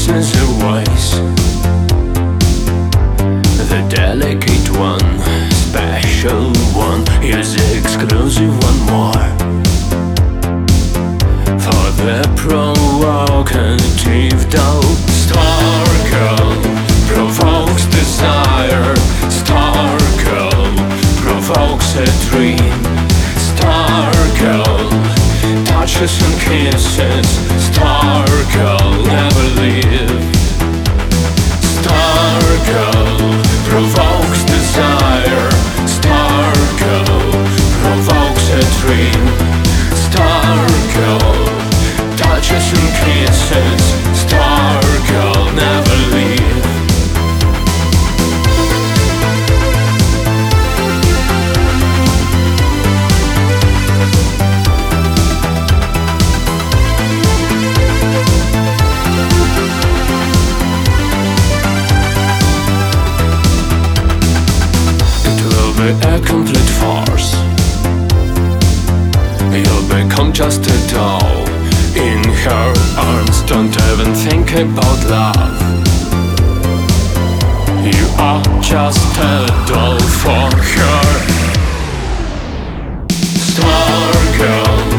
listens her voice, the delicate one, special one, is the exclusive one more. For the provocative doubt, star girl provokes desire, star girl provokes a dream, star girl touches and kisses, star girl never leave. Star girl provokes desire, star girl provokes a dream, star girl touches and kisses, star girl never leave. A complete farce. You'll become just a doll in her arms. Don't even think about love. You are just a doll for her. Star girl